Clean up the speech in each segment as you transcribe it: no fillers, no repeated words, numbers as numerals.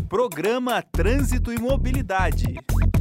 Programa Trânsito e Mobilidade.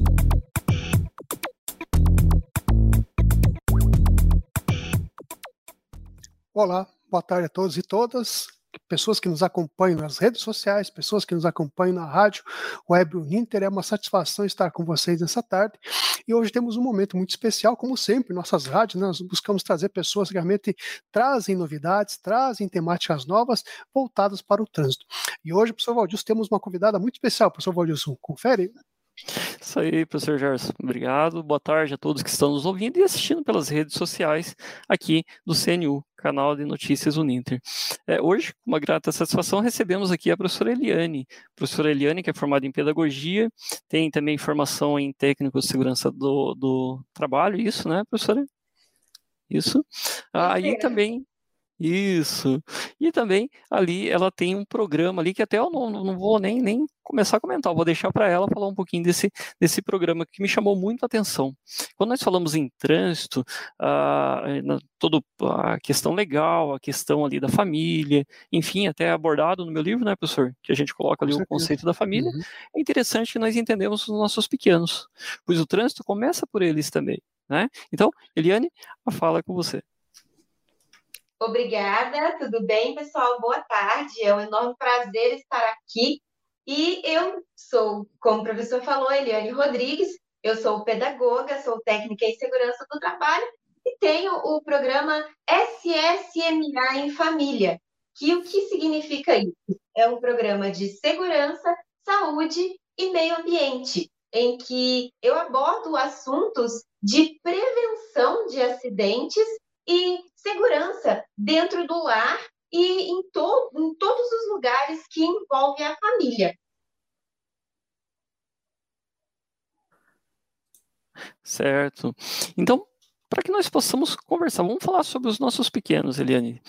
Olá, boa tarde a todos e todas, pessoas que nos acompanham nas redes sociais, pessoas que nos acompanham na rádio Web Uninter. É uma satisfação estar com vocês nessa tarde. E hoje temos um momento muito especial, como sempre, em nossas rádios, né? Nós buscamos trazer pessoas que realmente trazem novidades, trazem temáticas novas voltadas para o trânsito. E hoje, professor Valdilson, temos uma convidada muito especial. Professor Valdilson, confere? Isso aí, professor Gerson. Obrigado. Boa tarde a todos que estão nos ouvindo e assistindo pelas redes sociais aqui do CNU, Canal de Notícias Uninter. Hoje, com uma grata satisfação, recebemos aqui a professora Eliane. Professora Eliane, que é formada em Pedagogia, tem também formação em Técnico de Segurança do Trabalho, isso, né, professora? Isso. Aí também... Isso. E também ali ela tem um programa ali que até eu não vou nem começar a comentar, eu vou deixar para ela falar um pouquinho desse programa que me chamou muito a atenção. Quando nós falamos em trânsito, toda a questão legal, a questão ali da família, enfim, até abordado no meu livro, né, professor? Que a gente coloca ali o conceito da família. Uhum. É interessante que nós entendemos os nossos pequenos, pois o trânsito começa por eles também, né? Então, Eliane, a fala é com você. Obrigada, tudo bem, pessoal? Boa tarde, é um enorme prazer estar aqui. E eu sou, como o professor falou, Eliane Rodrigues, eu sou pedagoga, sou técnica em segurança do trabalho e tenho o programa SSMA em Família, que o que significa isso? É um programa de segurança, saúde e meio ambiente, em que eu abordo assuntos de prevenção de acidentes e segurança dentro do lar e em todos os lugares que envolvem a família. Certo. Então, para que nós possamos conversar, vamos falar sobre os nossos pequenos, Eliane.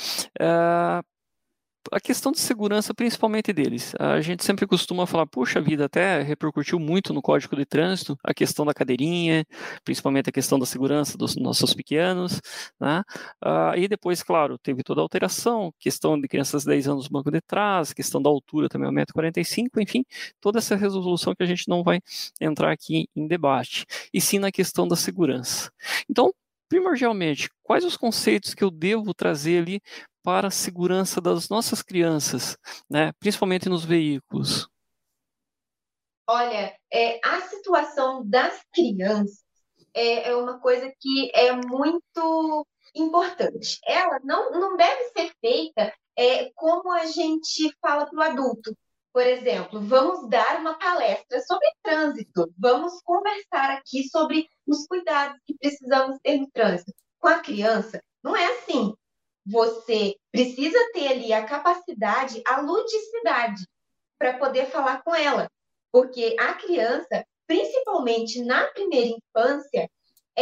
A questão de segurança, principalmente deles. A gente sempre costuma falar, puxa vida, até repercutiu muito no Código de Trânsito, a questão da cadeirinha, principalmente a questão da segurança dos nossos pequenos, né? E depois, claro, teve toda a alteração, questão de crianças de 10 anos no banco de trás, questão da altura também, 1,45 m, enfim, toda essa resolução que a gente não vai entrar aqui em debate, e sim na questão da segurança. Então, primordialmente, quais os conceitos que eu devo trazer ali para a segurança das nossas crianças, né? Principalmente nos veículos? Olha, a situação das crianças é uma coisa que é muito importante. Ela não deve ser feita como a gente fala para o adulto. Por exemplo, vamos dar uma palestra sobre trânsito, vamos conversar aqui sobre os cuidados que precisamos ter no trânsito. Com a criança, não é assim. Você precisa ter ali a capacidade, a ludicidade para poder falar com ela. Porque a criança, principalmente na primeira infância,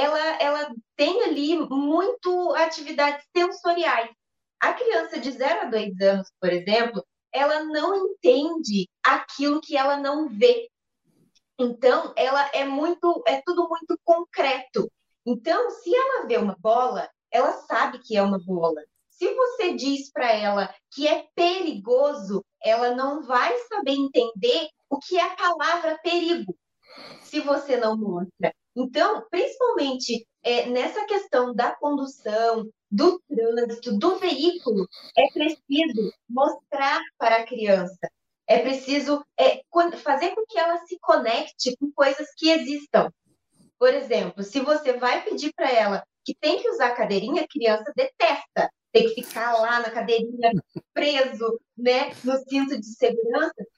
ela tem ali muito atividades sensoriais. A criança de 0 a 2 anos, por exemplo, ela não entende aquilo que ela não vê. Então, ela é tudo muito concreto. Então, se ela vê uma bola, ela sabe que é uma bola. Se você diz para ela que é perigoso, ela não vai saber entender o que é a palavra perigo, se você não mostra. Então, principalmente nessa questão da condução, do trânsito, do veículo, é preciso mostrar para a criança. É preciso fazer com que ela se conecte com coisas que existam. Por exemplo, se você vai pedir para ela que tem que usar cadeirinha, a criança detesta. Tem que ficar lá na cadeirinha preso, né, no cinto de segurança. O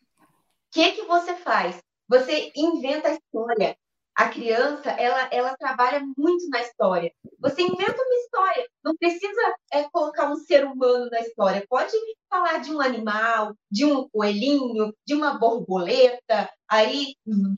que você faz? Você inventa a história. A criança, ela trabalha muito na história. Você inventa uma história. Não precisa colocar um ser humano na história. Pode falar de um animal, de um coelhinho, de uma borboleta. Aí,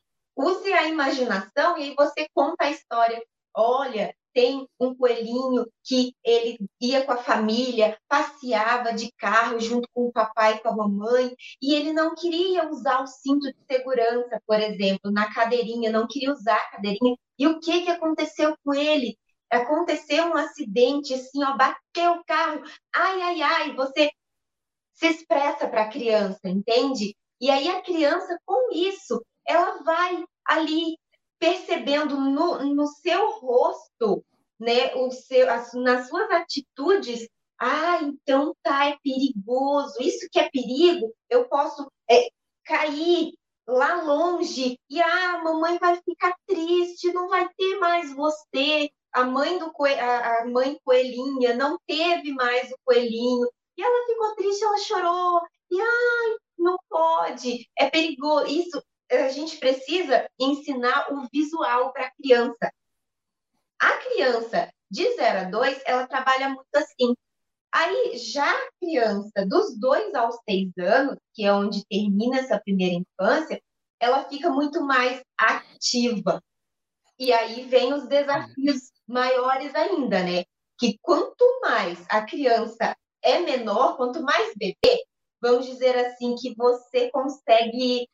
use a imaginação e aí você conta a história. Olha, tem um coelhinho que ele ia com a família, passeava de carro junto com o papai e com a mamãe, e ele não queria usar o cinto de segurança, por exemplo, na cadeirinha, não queria usar a cadeirinha. E o que aconteceu com ele? Aconteceu um acidente, assim, ó, bateu o carro, ai, ai, ai, você se expressa para a criança, entende? E aí a criança, com isso, ela vai ali percebendo no seu rosto, né, nas suas atitudes, então tá, é perigoso, isso que é perigo, eu posso cair lá longe e a mamãe vai ficar triste, não vai ter mais você, a mãe coelhinha não teve mais o coelhinho, e ela ficou triste, ela chorou, e não pode, é perigoso, isso a gente precisa ensinar o visual para a criança. A criança de 0 a 2, ela trabalha muito assim. Aí, já a criança dos 2 aos 6 anos, que é onde termina essa primeira infância, ela fica muito mais ativa. E aí vem os desafios maiores ainda, né? Que quanto mais a criança é menor, quanto mais bebê, vamos dizer assim, que você consegue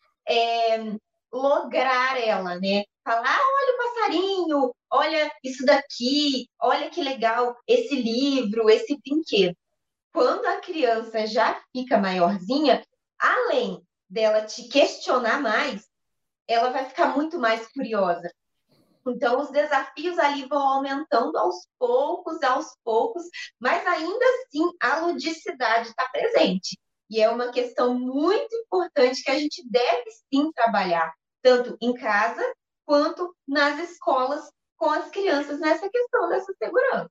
lograr ela, né? Falar, olha o passarinho, olha isso daqui, olha que legal esse livro, esse brinquedo. Quando a criança já fica maiorzinha, além dela te questionar mais, ela vai ficar muito mais curiosa. Então, os desafios ali vão aumentando aos poucos, mas ainda assim a ludicidade está presente. E é uma questão muito importante que a gente deve sim trabalhar, tanto em casa quanto nas escolas, com as crianças nessa questão dessa segurança.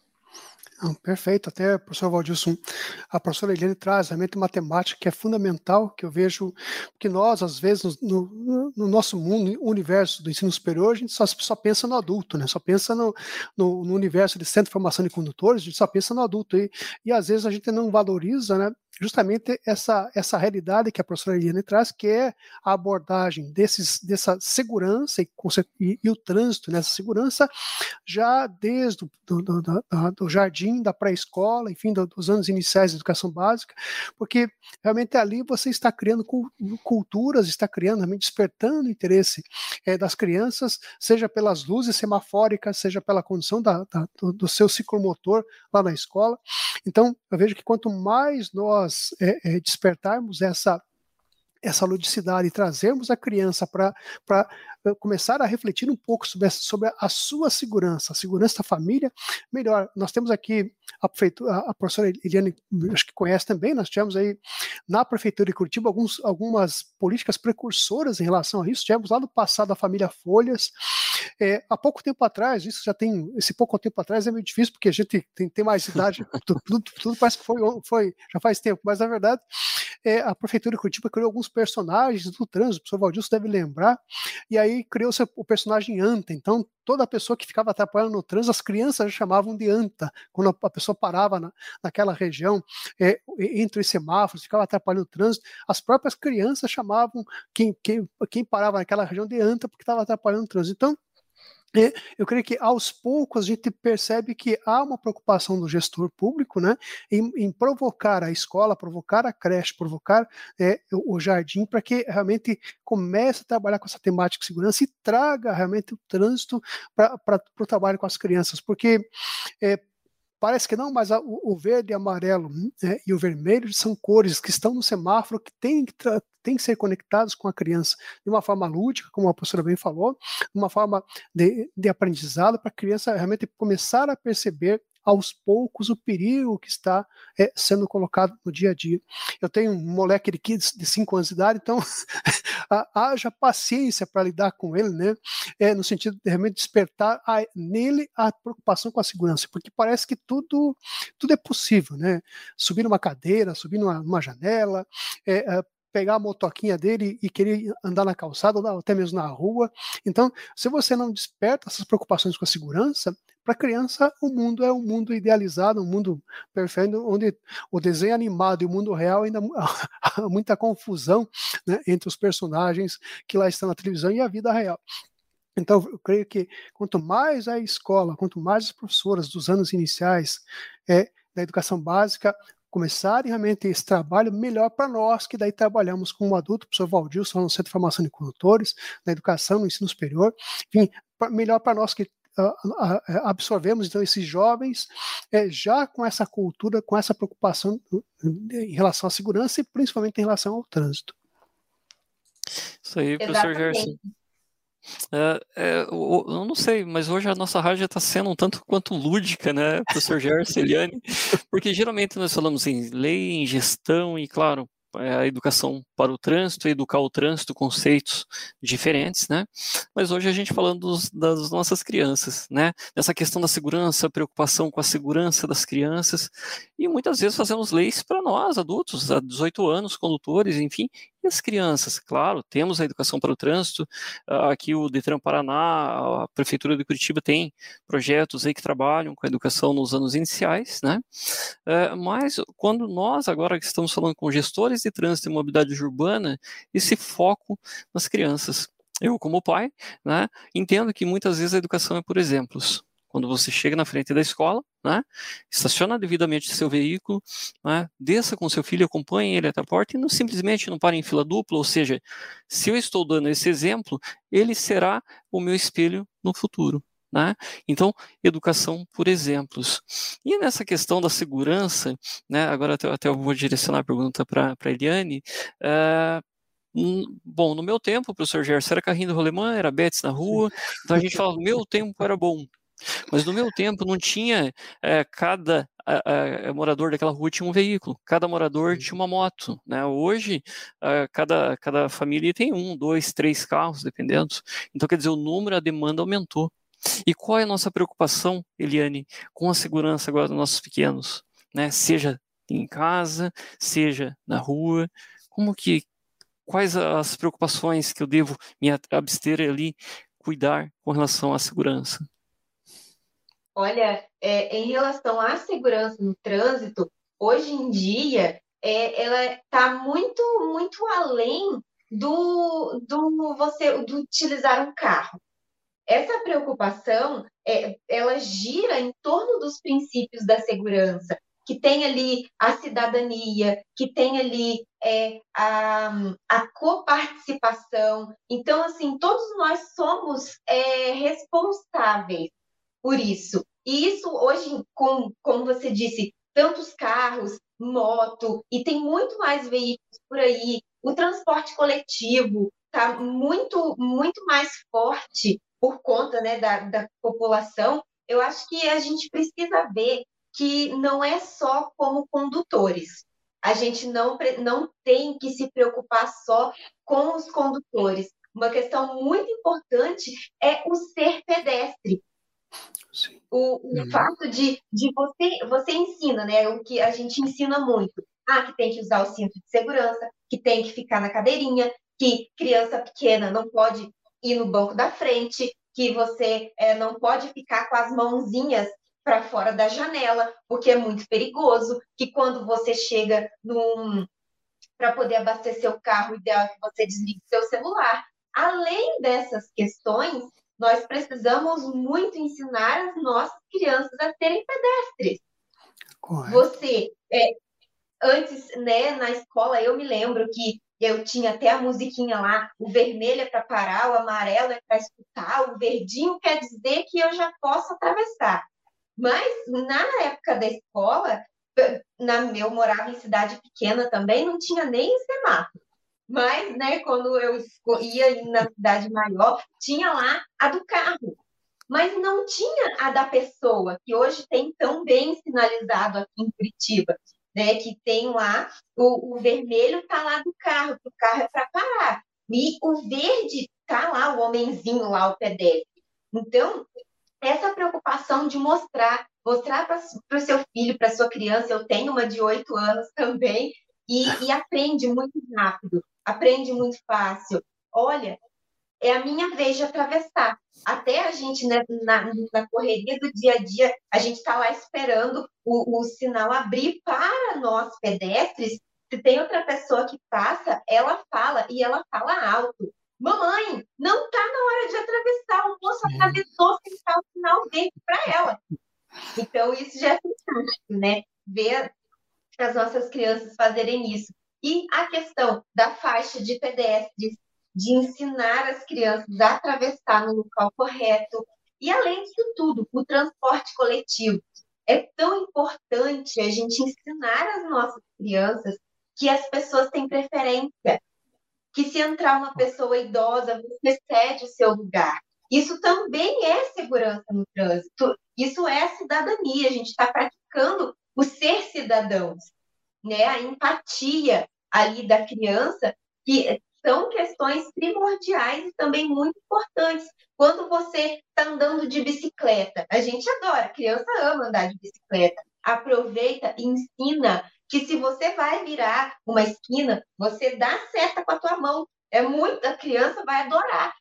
Perfeito, até, professor Waldilson, a professora Eliane traz realmente matemática que é fundamental, que eu vejo que nós, às vezes, no nosso mundo, universo do ensino superior, a gente só pensa no adulto, né? Só pensa no universo de centro de formação de condutores, a gente só pensa no adulto, e às vezes a gente não valoriza, né, justamente essa realidade que a professora Eliane traz, que é a abordagem dessa segurança e o trânsito nessa segurança, já desde do jardim, da pré-escola, enfim, dos anos iniciais da educação básica, porque realmente ali você está criando culturas, está criando, realmente despertando o interesse das crianças, seja pelas luzes semafóricas, seja pela condição do seu ciclomotor lá na escola. Então, eu vejo que quanto mais nós despertarmos essa ludicidade e trazermos a criança para começar a refletir um pouco sobre a sua segurança, a segurança da família, melhor. Nós temos aqui a professora Eliane, acho que conhece também, nós tivemos aí na Prefeitura de Curitiba algumas políticas precursoras em relação a isso. Tivemos lá no passado a família Folhas. Há pouco tempo atrás, esse pouco tempo atrás é meio difícil, porque a gente tem mais idade, tudo parece que foi já faz tempo, mas na verdade a Prefeitura de Curitiba criou alguns personagens do trânsito, o professor Waldilson deve lembrar, e aí criou-se o personagem Anta. Então, toda pessoa que ficava atrapalhando no trânsito, as crianças chamavam de Anta, quando a pessoa parava naquela região, entre os semáforos, ficava atrapalhando o trânsito, as próprias crianças chamavam quem parava naquela região de Anta, porque estava atrapalhando o trânsito. Então, eu creio que aos poucos a gente percebe que há uma preocupação do gestor público, né, em provocar a escola, provocar a creche, provocar o jardim, para que realmente comece a trabalhar com essa temática de segurança e traga realmente o trânsito para o trabalho com as crianças, porque parece que não, mas o verde, amarelo e o vermelho são cores que estão no semáforo, que tem que ser conectados com a criança de uma forma lúdica, como a professora bem falou, uma forma de aprendizado, para a criança realmente começar a perceber aos poucos o perigo que está sendo colocado no dia a dia. Eu tenho um moleque de 5 anos de idade, então haja paciência para lidar com ele, né? No sentido de realmente despertar nele a preocupação com a segurança, porque parece que tudo é possível, né? Subir numa cadeira, subir numa janela, pegar a motoquinha dele e querer andar na calçada ou até mesmo na rua. Então, se você não desperta essas preocupações com a segurança, para a criança o mundo é um mundo idealizado, um mundo perfeito, onde o desenho animado e o mundo real ainda há muita confusão, né, entre os personagens que lá estão na televisão e a vida real. Então, eu creio que quanto mais a escola, quanto mais as professoras dos anos iniciais da educação básica começarem realmente esse trabalho, melhor para nós, que daí trabalhamos como adulto, o professor Waldilson, no Centro de Formação de Condutores, na educação, no ensino superior, enfim, melhor para nós que absorvemos então esses jovens já com essa cultura, com essa preocupação em relação à segurança e principalmente em relação ao trânsito. Isso aí, professor Gerson. Exatamente. Eu não sei, mas hoje a nossa rádio está sendo um tanto quanto lúdica, né, professor Gerson, Eliane? Porque geralmente nós falamos em lei, em gestão e, claro, a educação para o trânsito, educar o trânsito, conceitos diferentes, né? Mas hoje a gente falando das nossas crianças, né? Nessa questão da segurança, preocupação com a segurança das crianças, e muitas vezes fazemos leis para nós, adultos, há 18 anos, condutores, enfim, e as crianças, claro, temos a educação para o trânsito, aqui o Detran Paraná, a Prefeitura de Curitiba tem projetos aí que trabalham com a educação nos anos iniciais, né? Mas quando nós agora estamos falando com gestores de trânsito e mobilidade urbana, esse foco nas crianças. Eu, como pai, né, entendo que muitas vezes a educação é por exemplos. Quando você chega na frente da escola, né, estaciona devidamente seu veículo, né, desça com seu filho, acompanhe ele até a porta e não, simplesmente não pare em fila dupla, ou seja, se eu estou dando esse exemplo, ele será o meu espelho no futuro. Né? Então, educação por exemplos. E nessa questão da segurança, né, agora até eu vou direcionar a pergunta para a Eliane. Bom, no meu tempo, professor Gerson, era carrinho do rolemã, era bets na rua, então a gente fala, meu tempo era bom. Mas no meu tempo não tinha cada morador daquela rua tinha um veículo, cada morador tinha uma moto, né? Hoje cada família tem 1, 2, 3 carros, dependendo. Então quer dizer, o número, a demanda aumentou. E qual é a nossa preocupação, Eliane, com a segurança agora dos nossos pequenos, né? Seja em casa, seja na rua, quais as preocupações que eu devo me abster ali, cuidar com relação à segurança? Olha, em relação à segurança no trânsito, hoje em dia, ela está muito, muito além do utilizar um carro. Essa preocupação, ela gira em torno dos princípios da segurança, que tem ali a cidadania, que tem ali a coparticipação. Então, assim, todos nós somos responsáveis por isso. E isso hoje, como você disse, tantos carros, moto, e tem muito mais veículos por aí. O transporte coletivo está muito, muito mais forte por conta, né, da população. Eu acho que a gente precisa ver que não é só como condutores. A gente não tem que se preocupar só com os condutores. Uma questão muito importante é o ser pedestre. O fato de você ensina, né? O que a gente ensina muito. Que tem que usar o cinto de segurança, que tem que ficar na cadeirinha, que criança pequena não pode ir no banco da frente, que você não pode ficar com as mãozinhas para fora da janela, porque é muito perigoso, que quando você chega para poder abastecer o carro, o ideal é que você desligue seu celular. Além dessas questões, nós precisamos muito ensinar as nossas crianças a serem pedestres. Correto. Você, antes, né, na escola, eu me lembro que eu tinha até a musiquinha lá, o vermelho é para parar, o amarelo é para escutar, o verdinho quer dizer que eu já posso atravessar. Mas, na época da escola, eu morava em cidade pequena também, não tinha nem semáforo. Mas, né, quando eu ia na cidade maior, tinha lá a do carro. Mas não tinha a da pessoa, que hoje tem tão bem sinalizado aqui em Curitiba, né? Que tem lá, o vermelho está lá do carro, que o carro é para parar. E o verde está lá, o homenzinho lá, o pedestre. Então, essa preocupação de mostrar para o seu filho, para sua criança, eu tenho uma de 8 anos também, e aprende muito rápido, aprende muito fácil. Olha, é a minha vez de atravessar. Até a gente, né, na correria do dia a dia, a gente está lá esperando o sinal abrir para nós pedestres. Se tem outra pessoa que passa, ela fala, e ela fala alto. Mamãe, não está na hora de atravessar, o moço atravessou sem estar o sinal verde para ela. Então, isso já é fantástico, né? Ver as nossas crianças fazerem isso. E a questão da faixa de pedestres, de ensinar as crianças a atravessar no local correto. E, além disso tudo, o transporte coletivo. É tão importante a gente ensinar as nossas crianças que as pessoas têm preferência. que se entrar uma pessoa idosa, você cede o seu lugar. Isso também é segurança no trânsito, isso é cidadania, a gente está praticando o ser cidadãos, né? A empatia ali da criança, que são questões primordiais e também muito importantes. Quando você está andando de bicicleta, a gente adora, criança ama andar de bicicleta, aproveita e ensina que se você vai virar uma esquina, você dá seta com a tua mão. A criança vai adorar.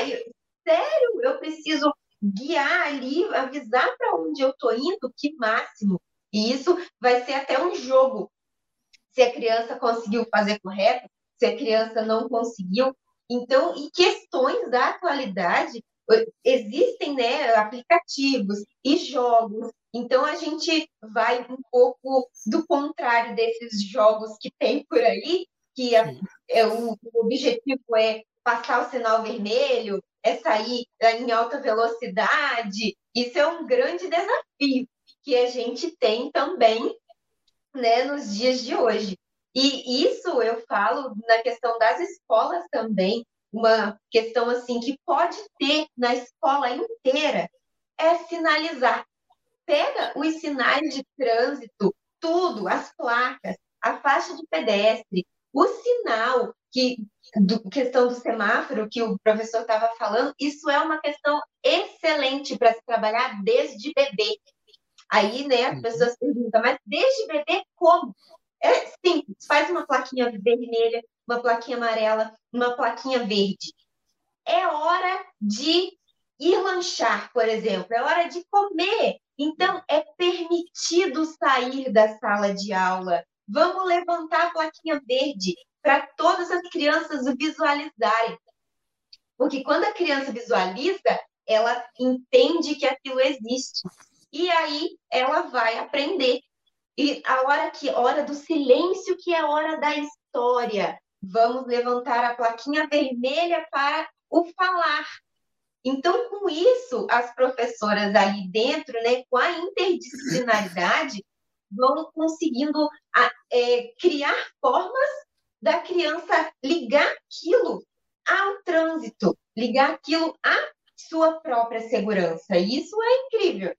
Sério, eu preciso guiar ali, avisar para onde eu estou indo, que máximo. E isso vai ser até um jogo. Se a criança conseguiu fazer correto, se a criança não conseguiu. Então, em questões da atualidade, existem, né, aplicativos e jogos. Então, a gente vai um pouco do contrário desses jogos que tem por aí, que o objetivo é passar o sinal vermelho, é sair em alta velocidade. Isso é um grande desafio que a gente tem também, né, nos dias de hoje. E isso eu falo na questão das escolas também, uma questão assim que pode ter na escola inteira é sinalizar. Pega os sinais de trânsito, tudo, as placas, a faixa de pedestre, o sinal, questão do semáforo que o professor estava falando, isso é uma questão excelente para se trabalhar desde bebê. Aí, né, as pessoas perguntam, mas desde bebê como? É simples, faz uma plaquinha vermelha, uma plaquinha amarela, uma plaquinha verde. É hora de ir lanchar, por exemplo, é hora de comer. Então, é permitido sair da sala de aula. Vamos levantar a plaquinha verde para todas as crianças visualizarem. Porque quando a criança visualiza, ela entende que aquilo existe. E aí ela vai aprender. E a hora do silêncio, que é a hora da história. Vamos levantar a plaquinha vermelha para o falar. Então, com isso, as professoras ali dentro, né, com a interdisciplinaridade, vão conseguindo criar formas da criança ligar aquilo ao trânsito, ligar aquilo à sua própria segurança. E isso é incrível.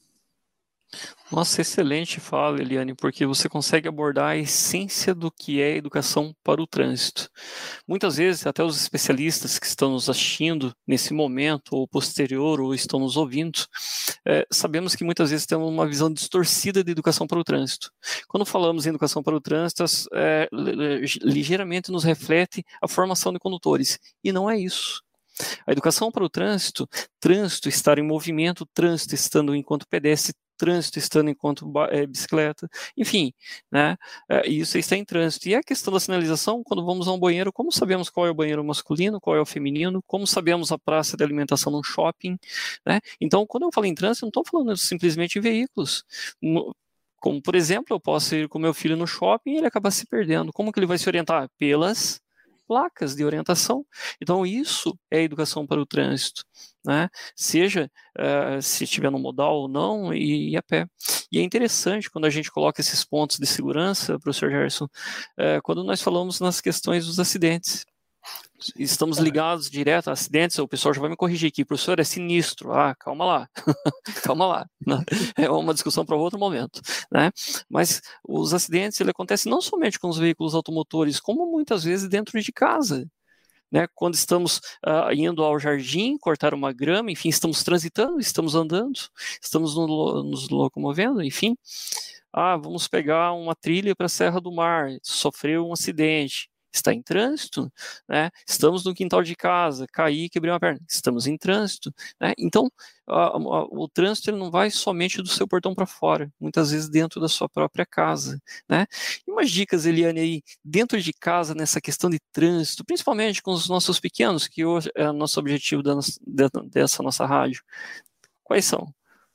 Nossa, excelente fala, Eliane, porque você consegue abordar a essência do que é educação para o trânsito. Muitas vezes, até os especialistas que estão nos assistindo nesse momento, ou posterior, ou estão nos ouvindo, sabemos que muitas vezes temos uma visão distorcida de educação para o trânsito. Quando falamos em educação para o trânsito, ligeiramente nos reflete a formação de condutores, e não é isso. A educação para o trânsito estar em movimento, trânsito estando enquanto pedestre, trânsito estando enquanto bicicleta, enfim, né? Isso está em trânsito. E a questão da sinalização, quando vamos a um banheiro, como sabemos qual é o banheiro masculino, qual é o feminino, como sabemos a praça de alimentação num shopping, né? Então, quando eu falo em trânsito, eu não estou falando simplesmente em veículos. Como, por exemplo, eu posso ir com meu filho no shopping e ele acaba se perdendo. Como que ele vai se orientar? Pelas placas de orientação. Então, isso é educação para o trânsito, né? Seja se estiver no modal ou não, e a pé. E é interessante quando a gente coloca esses pontos de segurança, professor Gerson, quando nós falamos nas questões dos acidentes. Estamos ligados direto a acidentes, o pessoal já vai me corrigir aqui, professor, é sinistro, calma lá, calma lá, né? É uma discussão para outro momento, né? Mas os acidentes, ele acontecem não somente com os veículos automotores, como muitas vezes dentro de casa, né? Quando estamos indo ao jardim, cortar uma grama, enfim, estamos transitando, estamos andando, estamos nos locomovendo, enfim, vamos pegar uma trilha para a Serra do Mar, sofreu um acidente, está em trânsito, né? Estamos no quintal de casa, caí e quebrei uma perna, estamos em trânsito, né? Então, o trânsito ele não vai somente do seu portão para fora, muitas vezes dentro da sua própria casa, né? E umas dicas, Eliane, aí, dentro de casa, nessa questão de trânsito, principalmente com os nossos pequenos, que hoje é o nosso objetivo dessa nossa rádio, quais são?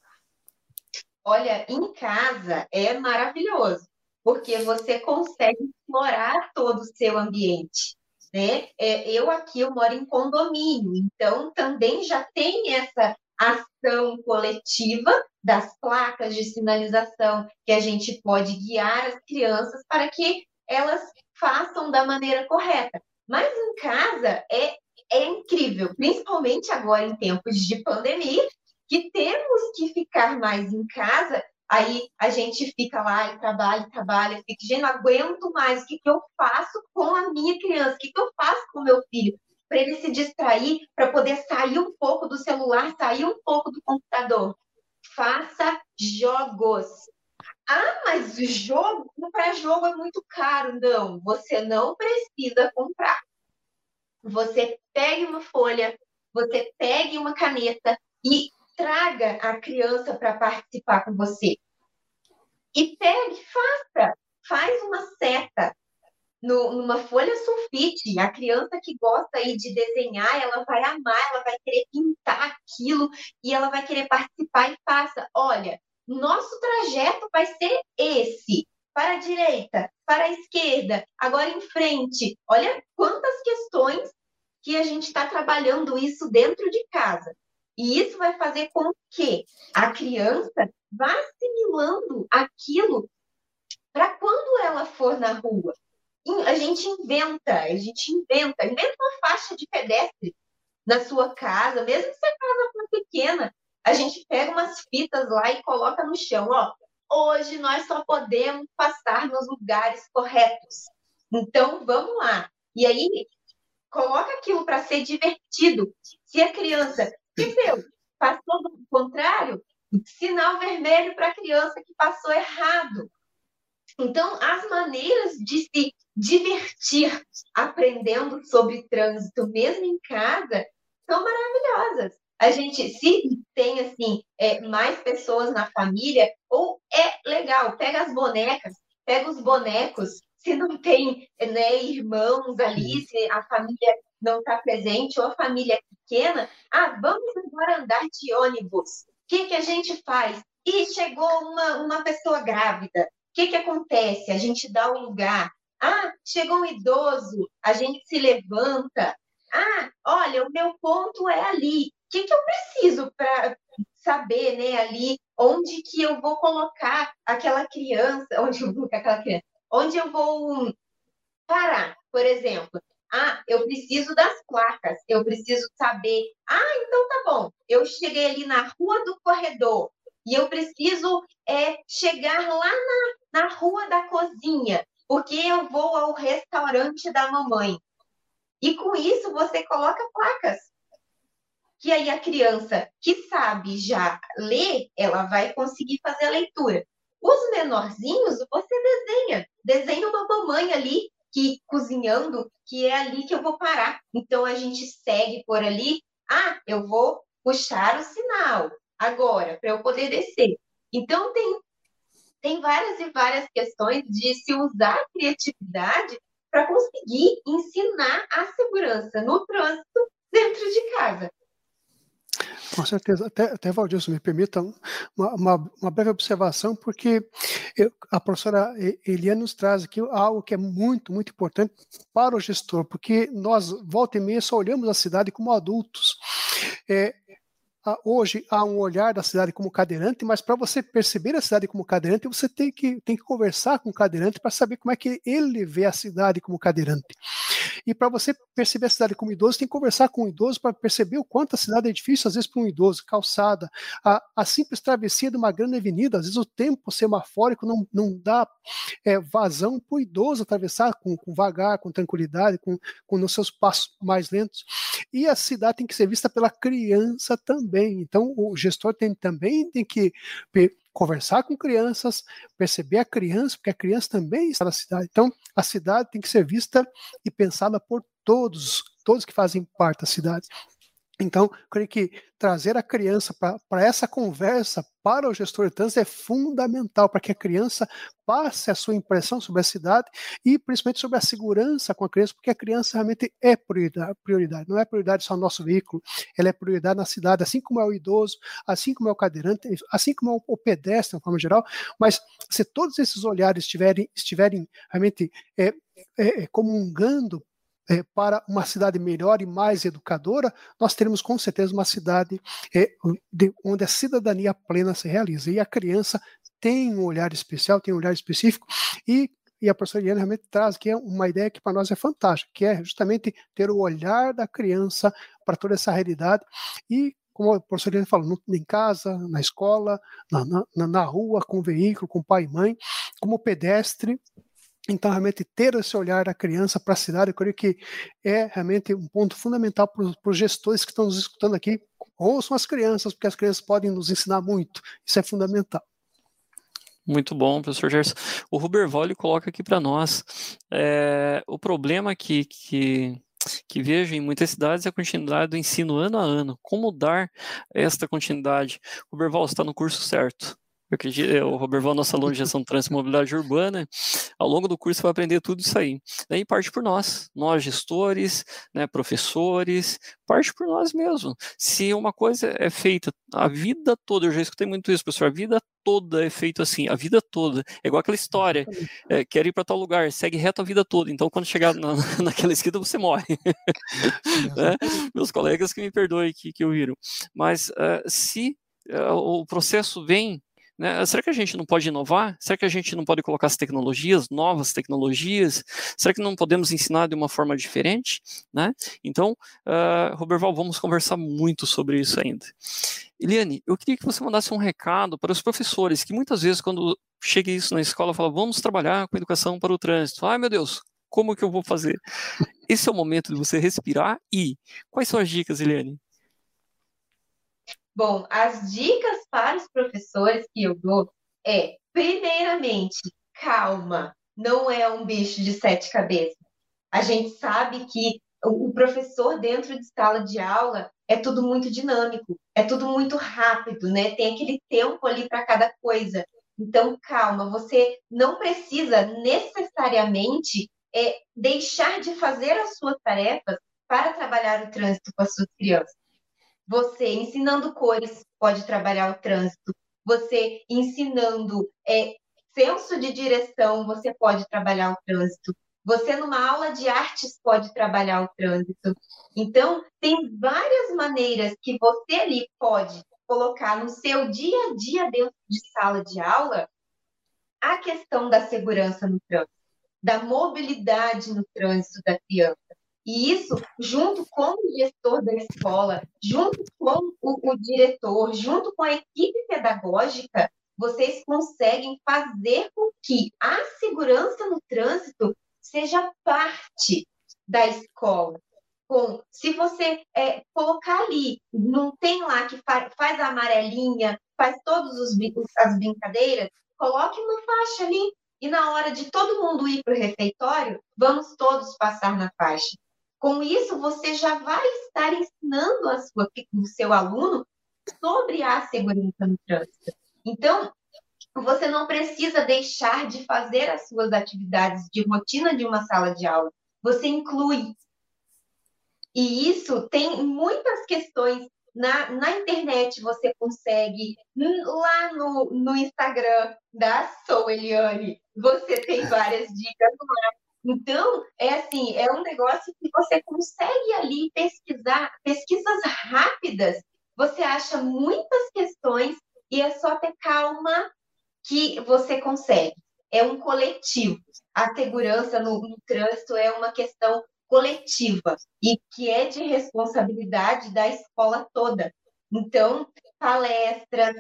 Olha, em casa é maravilhoso, porque você consegue explorar todo o seu ambiente, né? Eu moro em condomínio, então também já tem essa ação coletiva das placas de sinalização que a gente pode guiar as crianças para que elas façam da maneira correta. Mas em casa é incrível, principalmente agora em tempos de pandemia, que temos que ficar mais em casa. Aí a gente fica lá e trabalha, fica, gente, não aguento mais, o que eu faço com a minha criança? O que eu faço com o meu filho? Para ele se distrair, para poder sair um pouco do celular, sair um pouco do computador. Faça jogos. Ah, mas o jogo, comprar jogo é muito caro. Não, você não precisa comprar. Você pegue uma folha, você pegue uma caneta e traga a criança para participar com você. E pegue, faz uma seta numa folha sulfite. A criança que gosta aí de desenhar, ela vai amar, ela vai querer pintar aquilo e ela vai querer participar e faça. Olha, nosso trajeto vai ser esse. Para a direita, para a esquerda, agora em frente. Olha quantas questões que a gente está trabalhando isso dentro de casa. E isso vai fazer com que a criança vá assimilando aquilo para quando ela for na rua. A gente inventa uma faixa de pedestre na sua casa, mesmo se a casa for pequena, a gente pega umas fitas lá e coloca no chão, ó, hoje nós só podemos passar nos lugares corretos. Então, vamos lá. E aí, coloca aquilo para ser divertido. Se a criança, passou do contrário, sinal vermelho para a criança que passou errado. Então, as maneiras de se divertir aprendendo sobre trânsito, mesmo em casa, são maravilhosas. A gente, se tem assim, mais pessoas na família, ou é legal, pega as bonecas, pega os bonecos, se não tem, né, irmãos ali, se a família não está presente, ou a família é pequena, vamos agora andar de ônibus. O que a gente faz? E chegou uma pessoa grávida. O que acontece? A gente dá o lugar. Chegou um idoso, a gente se levanta. Olha, o meu ponto é ali. O que eu preciso para saber, né, ali, onde que eu vou colocar aquela criança, onde eu vou parar, por exemplo. Eu preciso das placas, eu preciso saber. Então tá bom, eu cheguei ali na rua do corredor e eu preciso chegar lá na rua da cozinha, porque eu vou ao restaurante da mamãe. E com isso você coloca placas. Que aí a criança que sabe já ler, ela vai conseguir fazer a leitura. Os menorzinhos, você desenha uma mamãe ali, que cozinhando, que é ali que eu vou parar. Então, a gente segue por ali. Eu vou puxar o sinal agora, para eu poder descer. Então, tem várias e várias questões de se usar a criatividade para conseguir ensinar a segurança no trânsito dentro de casa. Com certeza. Até Valdilson, me permita uma breve observação, porque a professora Eliane nos traz aqui algo que é muito, muito importante para o gestor, porque nós, volta e meia, só olhamos a cidade como adultos. Hoje há um olhar da cidade como cadeirante, mas para você perceber a cidade como cadeirante, você tem que conversar com o cadeirante para saber como é que ele vê a cidade como cadeirante. E para você perceber a cidade como idoso, tem que conversar com o idoso para perceber o quanto a cidade é difícil, às vezes, para um idoso. Calçada, a simples travessia de uma grande avenida, às vezes o tempo semafórico não dá vazão para o idoso atravessar com vagar, com tranquilidade, com os seus passos mais lentos. E a cidade tem que ser vista pela criança também. Então, o gestor também tem que conversar com crianças, perceber a criança, porque a criança também está na cidade. Então, a cidade tem que ser vista e pensada por todos que fazem parte da cidade. Então, eu creio que trazer a criança para essa conversa para o gestor de trânsito é fundamental, para que a criança passe a sua impressão sobre a cidade e principalmente sobre a segurança com a criança, porque a criança realmente é prioridade. Não é prioridade só no nosso veículo, ela é prioridade na cidade, assim como é o idoso, assim como é o cadeirante, assim como é o pedestre, de uma forma geral. Mas se todos esses olhares estiverem realmente comungando para uma cidade melhor e mais educadora, nós teremos com certeza uma cidade onde a cidadania plena se realiza. E a criança tem um olhar especial, tem um olhar específico, e e a professora Eliane realmente traz aqui uma ideia que para nós é fantástica, que é justamente ter o olhar da criança para toda essa realidade e, como a professora Eliane falou, em casa, na escola, na rua, com o veículo, com pai e mãe, como pedestre. Então, realmente, ter esse olhar da criança para a cidade, eu creio que é realmente um ponto fundamental para os gestores que estão nos escutando aqui. Ouçam as crianças, porque as crianças podem nos ensinar muito. Isso é fundamental. Muito bom, professor Gerson. O Ruberval coloca aqui para nós o problema que vejo em muitas cidades é a continuidade do ensino ano a ano. Como dar esta continuidade? Ruberval, você está no curso certo. Eu acredito, o Ruberval, nosso aluno de gestão de trânsito e mobilidade urbana, ao longo do curso você vai aprender tudo isso aí. Daí parte por nós gestores, né, professores, parte por nós mesmos. Se uma coisa é feita a vida toda, eu já escutei muito isso, professor, a vida toda é feita assim, a vida toda. É igual aquela história, quer ir para tal lugar, segue reto a vida toda, então quando chegar naquela esquina você morre. Né? Meus colegas que me perdoem que ouviram. Mas se o processo vem, né? Será que a gente não pode inovar? Será que a gente não pode colocar as tecnologias, novas tecnologias? Será que não podemos ensinar de uma forma diferente? Né? Então, Ruberval, vamos conversar muito sobre isso ainda. Eliane, eu queria que você mandasse um recado para os professores, que muitas vezes quando chega isso na escola, falam, vamos trabalhar com educação para o trânsito. Ai, meu Deus, como que eu vou fazer? Esse é o momento de você respirar e quais são as dicas, Eliane? Bom, as dicas para os professores que eu dou é, primeiramente, calma, não é um bicho de 7 cabeças. A gente sabe que o professor dentro de sala de aula é tudo muito dinâmico, é tudo muito rápido, né? Tem aquele tempo ali para cada coisa. Então, calma, você não precisa necessariamente deixar de fazer as suas tarefas para trabalhar o trânsito com as suas crianças. Você ensinando cores pode trabalhar o trânsito. Você ensinando senso de direção, você pode trabalhar o trânsito. Você numa aula de artes pode trabalhar o trânsito. Então, tem várias maneiras que você ali pode colocar no seu dia a dia dentro de sala de aula a questão da segurança no trânsito, da mobilidade no trânsito da criança. E isso, junto com o gestor da escola, junto com o diretor, junto com a equipe pedagógica, vocês conseguem fazer com que a segurança no trânsito seja parte da escola. Se você colocar ali, não tem lá que faz a amarelinha, faz todas as brincadeiras, coloque uma faixa ali. E na hora de todo mundo ir para o refeitório, vamos todos passar na faixa. Com isso, você já vai estar ensinando o seu aluno sobre a segurança no trânsito. Então, você não precisa deixar de fazer as suas atividades de rotina de uma sala de aula. Você inclui. E isso tem muitas questões. Na internet você consegue, lá no Instagram da Sou Eliane, você tem várias dicas lá. Então, é um negócio que você consegue ali pesquisar, pesquisas rápidas, você acha muitas questões e é só ter calma que você consegue. É um coletivo. A segurança no trânsito é uma questão coletiva e que é de responsabilidade da escola toda. Então, palestras,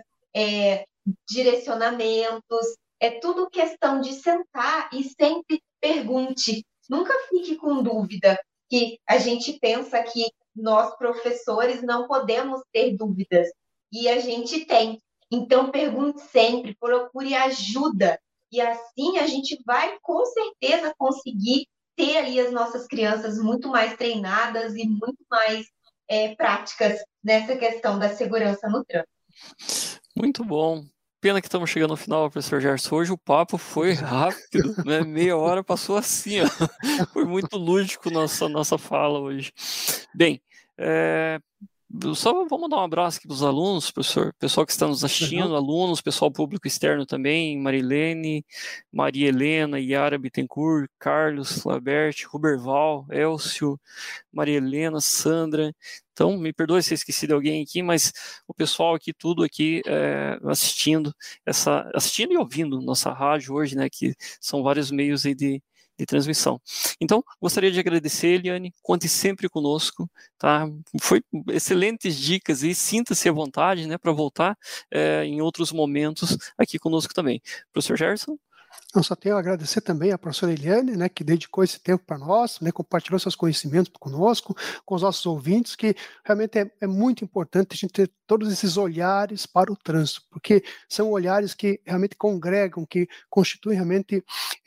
direcionamentos, é tudo questão de sentar e sempre pergunte. Nunca fique com dúvida, que a gente pensa que nós, professores, não podemos ter dúvidas. E a gente tem. Então, pergunte sempre, procure ajuda. E assim a gente vai, com certeza, conseguir ter ali as nossas crianças muito mais treinadas e muito mais práticas nessa questão da segurança no trânsito. Muito bom. Pena que estamos chegando no final, professor Gerson. Hoje o papo foi rápido, né? Meia hora passou assim, ó. Foi muito lúdico nossa fala hoje. Bem, Só vamos dar um abraço aqui para os alunos, professor, pessoal que está nos assistindo, alunos, pessoal público externo também, Marilene, Maria Helena, Yara Bittencourt, Carlos, Laberte, Ruberval, Elcio, Maria Helena, Sandra. Então, me perdoe se eu esqueci de alguém aqui, mas o pessoal aqui, tudo aqui assistindo e ouvindo nossa rádio hoje, né, que são vários meios aí de transmissão. Então, gostaria de agradecer, Eliane, conte sempre conosco, tá? Foi excelentes dicas e sinta-se à vontade, né, para voltar em outros momentos aqui conosco também. Professor Gerson? Eu só tenho a agradecer também à professora Eliane, né, que dedicou esse tempo para nós, né, compartilhou seus conhecimentos conosco, com os nossos ouvintes, que realmente é muito importante a gente ter todos esses olhares para o trânsito, porque são olhares que realmente congregam, que constituem realmente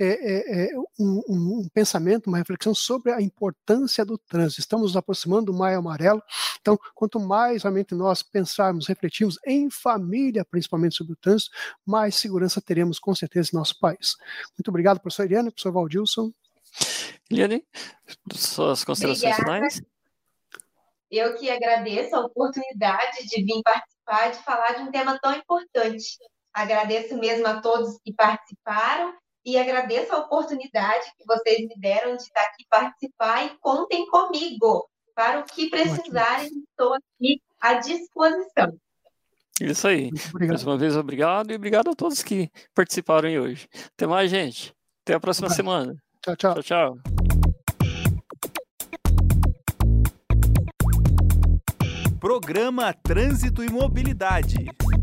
um pensamento, uma reflexão sobre a importância do trânsito. Estamos nos aproximando do Maio Amarelo, então quanto mais realmente nós pensarmos, refletirmos em família, principalmente sobre o trânsito, mais segurança teremos com certeza em nosso país. Muito obrigado, professor Eliane, professor Valdilson. Eliane, suas considerações finais? Eu que agradeço a oportunidade de vir participar, de falar de um tema tão importante. Agradeço mesmo a todos que participaram e agradeço a oportunidade que vocês me deram de estar aqui participar e contem comigo. Para o que precisarem, estou aqui à disposição. Isso aí. Mais uma vez, obrigado e obrigado a todos que participaram aí hoje. Até mais, gente. Até a próxima semana. Tchau, tchau. Tchau, tchau. Programa Trânsito e Mobilidade.